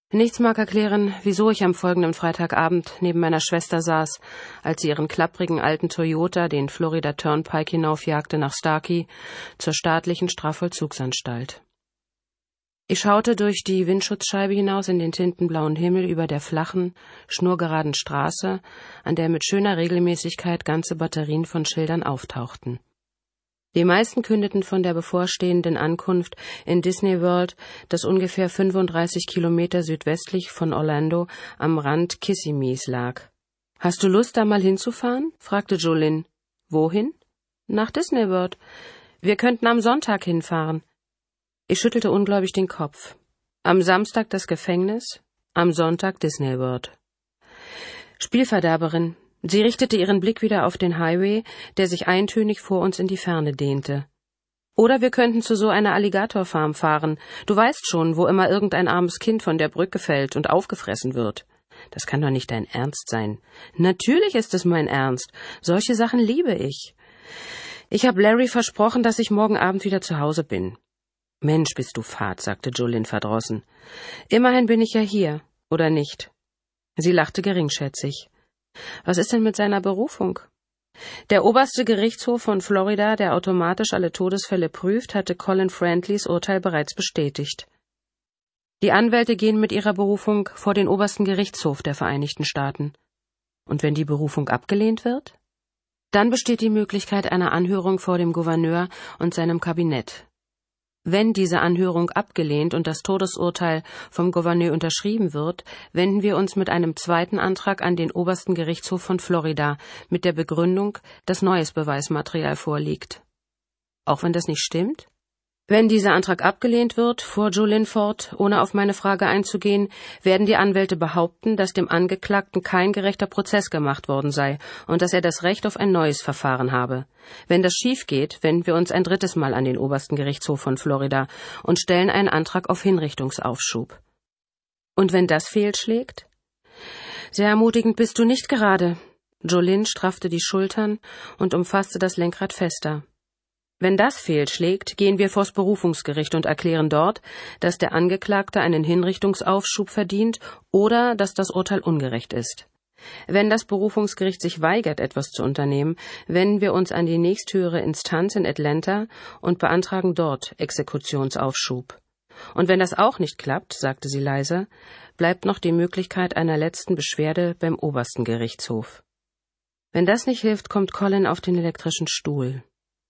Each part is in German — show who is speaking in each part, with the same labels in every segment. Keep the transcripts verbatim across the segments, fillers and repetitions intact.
Speaker 1: Nichts mag erklären, wieso ich am folgenden Freitagabend neben meiner Schwester saß, als sie ihren klapprigen alten Toyota den Florida Turnpike hinaufjagte nach Starkey zur staatlichen Strafvollzugsanstalt. Ich schaute durch die Windschutzscheibe hinaus in den tintenblauen Himmel über der flachen, schnurgeraden Straße, an der mit schöner Regelmäßigkeit ganze Batterien von Schildern auftauchten. Die meisten kündeten von der bevorstehenden Ankunft in Disney World, das ungefähr fünfunddreißig Kilometer südwestlich von Orlando am Rand Kissimmees lag. »Hast du Lust, da mal hinzufahren?« fragte Jolynn. »Wohin?« »Nach Disney World. Wir könnten am Sonntag hinfahren.« Ich schüttelte ungläubig den Kopf. Am Samstag das Gefängnis, am Sonntag Disney World. Spielverderberin. Sie richtete ihren Blick wieder auf den Highway, der sich eintönig vor uns in die Ferne dehnte. »Oder wir könnten zu so einer Alligatorfarm fahren. Du weißt schon, wo immer irgendein armes Kind von der Brücke fällt und aufgefressen wird.« »Das kann doch nicht dein Ernst sein.« »Natürlich ist es mein Ernst. Solche Sachen liebe ich. Ich habe Larry versprochen, dass ich morgen Abend wieder zu Hause bin.« »Mensch, bist du fad«, sagte Jolynn verdrossen. »Immerhin bin ich ja hier, oder nicht?« Sie lachte geringschätzig. »Was ist denn mit seiner Berufung?« Der oberste Gerichtshof von Florida, der automatisch alle Todesfälle prüft, hatte Colin Friendlys Urteil bereits bestätigt. Die Anwälte gehen mit ihrer Berufung vor den obersten Gerichtshof der Vereinigten Staaten. Und wenn die Berufung abgelehnt wird? Dann besteht die Möglichkeit einer Anhörung vor dem Gouverneur und seinem Kabinett. Wenn diese Anhörung abgelehnt und das Todesurteil vom Gouverneur unterschrieben wird, wenden wir uns mit einem zweiten Antrag an den obersten Gerichtshof von Florida mit der Begründung, dass neues Beweismaterial vorliegt. Auch wenn das nicht stimmt? Wenn dieser Antrag abgelehnt wird, fuhr Jolynn fort, ohne auf meine Frage einzugehen, werden die Anwälte behaupten, dass dem Angeklagten kein gerechter Prozess gemacht worden sei und dass er das Recht auf ein neues Verfahren habe. Wenn das schief geht, wenden wir uns ein drittes Mal an den obersten Gerichtshof von Florida und stellen einen Antrag auf Hinrichtungsaufschub. Und wenn das fehlschlägt? Sehr ermutigend bist du nicht gerade. Jolynn straffte die Schultern und umfasste das Lenkrad fester. Wenn das fehlschlägt, gehen wir vors Berufungsgericht und erklären dort, dass der Angeklagte einen Hinrichtungsaufschub verdient oder dass das Urteil ungerecht ist. Wenn das Berufungsgericht sich weigert, etwas zu unternehmen, wenden wir uns an die nächsthöhere Instanz in Atlanta und beantragen dort Exekutionsaufschub. Und wenn das auch nicht klappt, sagte sie leise, bleibt noch die Möglichkeit einer letzten Beschwerde beim obersten Gerichtshof. Wenn das nicht hilft, kommt Colin auf den elektrischen Stuhl.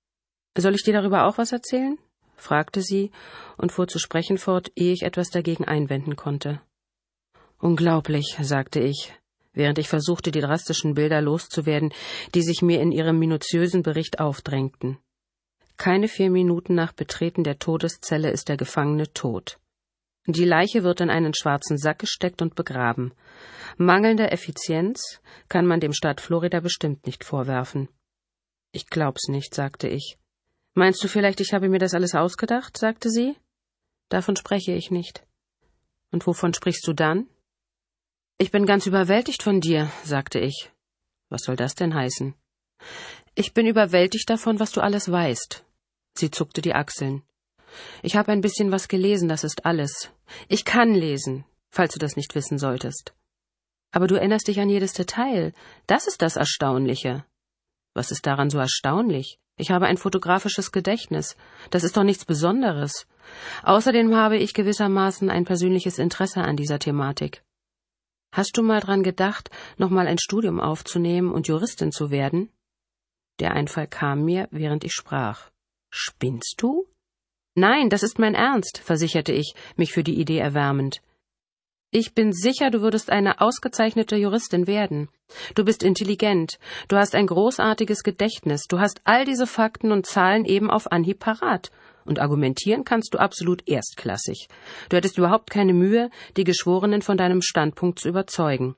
Speaker 1: »Soll ich dir darüber auch was erzählen?« fragte sie und fuhr zu sprechen fort, ehe ich etwas dagegen einwenden konnte. »Unglaublich«, sagte ich, während ich versuchte, die drastischen Bilder loszuwerden, die sich mir in ihrem minutiösen Bericht aufdrängten. Keine vier Minuten nach Betreten der Todeszelle ist der Gefangene tot. Die Leiche wird in einen schwarzen Sack gesteckt und begraben. Mangelnde Effizienz kann man dem Staat Florida bestimmt nicht vorwerfen. »Ich glaub's nicht«, sagte ich. »Meinst du vielleicht, ich habe mir das alles ausgedacht?« sagte sie. »Davon spreche ich nicht.« »Und wovon sprichst du dann?« »Ich bin ganz überwältigt von dir«, sagte ich. »Was soll das denn heißen?« »Ich bin überwältigt davon, was du alles weißt.« Sie zuckte die Achseln. »Ich habe ein bisschen was gelesen, das ist alles. Ich kann lesen, falls du das nicht wissen solltest.« »Aber du erinnerst dich an jedes Detail. Das ist das Erstaunliche.« »Was ist daran so erstaunlich? Ich habe ein fotografisches Gedächtnis. Das ist doch nichts Besonderes. Außerdem habe ich gewissermaßen ein persönliches Interesse an dieser Thematik. Hast du mal dran gedacht, nochmal ein Studium aufzunehmen und Juristin zu werden?« Der Einfall kam mir, während ich sprach. »Spinnst du?« »Nein, das ist mein Ernst«, versicherte ich, mich für die Idee erwärmend. »Ich bin sicher, du würdest eine ausgezeichnete Juristin werden. Du bist intelligent, du hast ein großartiges Gedächtnis, du hast all diese Fakten und Zahlen eben auf Anhieb parat. Und argumentieren kannst du absolut erstklassig. Du hättest überhaupt keine Mühe, die Geschworenen von deinem Standpunkt zu überzeugen.«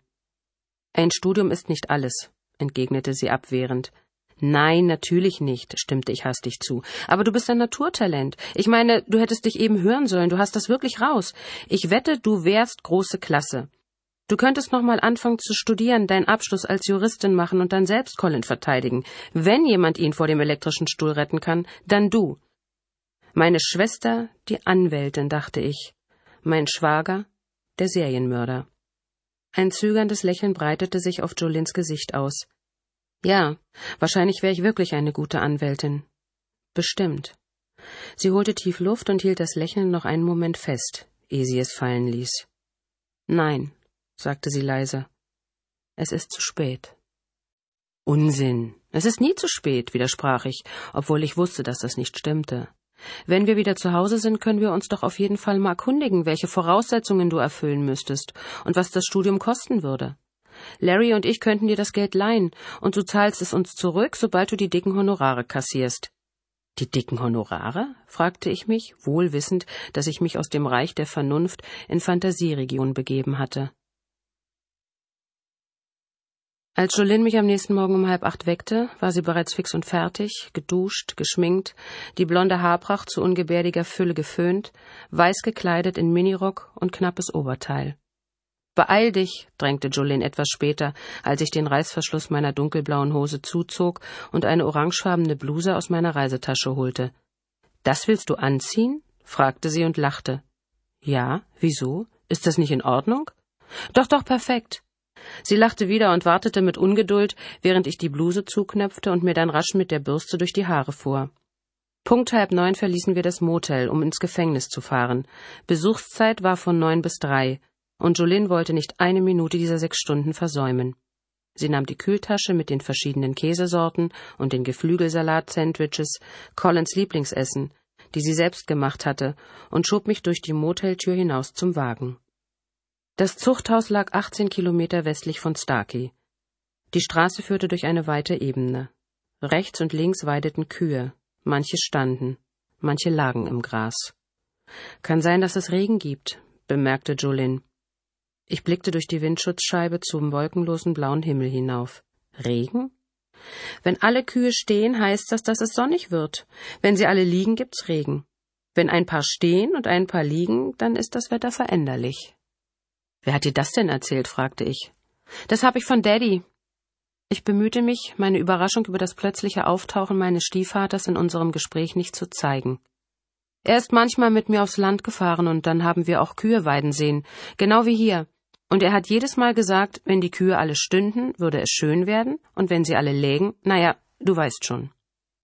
Speaker 1: »Ein Studium ist nicht alles«, entgegnete sie abwehrend. »Nein, natürlich nicht«, stimmte ich hastig zu. »Aber du bist ein Naturtalent. Ich meine, du hättest dich eben hören sollen, du hast das wirklich raus. Ich wette, du wärst große Klasse. Du könntest noch mal anfangen zu studieren, deinen Abschluss als Juristin machen und dann selbst Colin verteidigen. Wenn jemand ihn vor dem elektrischen Stuhl retten kann, dann du.« »Meine Schwester, die Anwältin«, dachte ich. »Mein Schwager, der Serienmörder. Ein zögerndes Lächeln breitete sich auf Jolines Gesicht aus. Ja, wahrscheinlich wäre ich wirklich eine gute Anwältin. Bestimmt. Sie holte tief Luft und hielt das Lächeln noch einen Moment fest, ehe sie es fallen ließ. Nein, sagte sie leise. Es ist zu spät. Unsinn. Es ist nie zu spät, widersprach ich, obwohl ich wusste, dass das nicht stimmte. Wenn wir wieder zu Hause sind, können wir uns doch auf jeden Fall mal erkundigen, welche Voraussetzungen du erfüllen müsstest und was das Studium kosten würde. Larry und ich könnten dir das Geld leihen, und du zahlst es uns zurück, sobald du die dicken Honorare kassierst. Die dicken Honorare? Fragte ich mich, wohl wissend, dass ich mich aus dem Reich der Vernunft in Fantasieregion begeben hatte. Als Jolene mich am nächsten Morgen um halb acht weckte, war sie bereits fix und fertig, geduscht, geschminkt, die blonde Haarpracht zu ungebärdiger Fülle geföhnt, weiß gekleidet in Minirock und knappes Oberteil. »Beeil dich«, drängte Jolene etwas später, als ich den Reißverschluss meiner dunkelblauen Hose zuzog und eine orangefarbene Bluse aus meiner Reisetasche holte. »Das willst du anziehen?« fragte sie und lachte. »Ja, wieso? Ist das nicht in Ordnung?« »Doch, doch, perfekt.« Sie lachte wieder und wartete mit Ungeduld, während ich die Bluse zuknöpfte und mir dann rasch mit der Bürste durch die Haare fuhr. Punkt halb neun verließen wir das Motel, um ins Gefängnis zu fahren. Besuchszeit war von neun bis drei, und Jolene wollte nicht eine Minute dieser sechs Stunden versäumen. Sie nahm die Kühltasche mit den verschiedenen Käsesorten und den Geflügelsalat-Sandwiches, Collins Lieblingsessen, die sie selbst gemacht hatte, und schob mich durch die Moteltür hinaus zum Wagen. Das Zuchthaus lag achtzehn Kilometer westlich von Starkey. Die Straße führte durch eine weite Ebene. Rechts und links weideten Kühe, manche standen, manche lagen im Gras. »Kann sein, dass es Regen gibt«, bemerkte Jolene. Ich blickte durch die Windschutzscheibe zum wolkenlosen blauen Himmel hinauf. Regen? Wenn alle Kühe stehen, heißt das, dass es sonnig wird. Wenn sie alle liegen, gibt's Regen. Wenn ein paar stehen und ein paar liegen, dann ist das Wetter veränderlich. »Wer hat dir das denn erzählt?« fragte ich. »Das habe ich von Daddy.« Ich bemühte mich, meine Überraschung über das plötzliche Auftauchen meines Stiefvaters in unserem Gespräch nicht zu zeigen. Er ist manchmal mit mir aufs Land gefahren, und dann haben wir auch Kühe weiden sehen, genau wie hier. Und er hat jedes Mal gesagt, wenn die Kühe alle stünden, würde es schön werden, und wenn sie alle lägen, naja, du weißt schon.